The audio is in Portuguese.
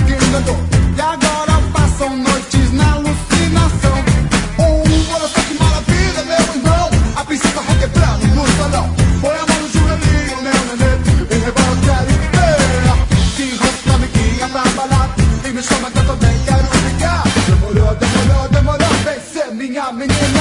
E agora passam noites na alucinação. Olha só que maravilha, meu irmão. A princesa roquebrando no salão. Põe a mão no joelhinho, meu nenê, e rebola, quero ver. Se enrosca, amiguinha, pra balar. E me chama que eu também quero ficar. Demorou, demorou, demorou. Vem ser minha menina.